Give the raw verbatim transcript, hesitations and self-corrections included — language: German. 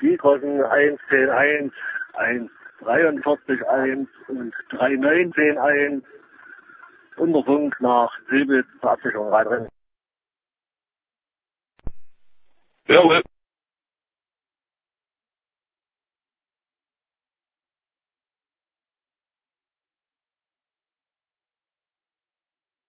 Die kosten eins zehn eins, eins dreiundvierzig eins und drei neunzehn eins. Und der Funk nach Silbe zur Absicherung weiterhin. Jawohl.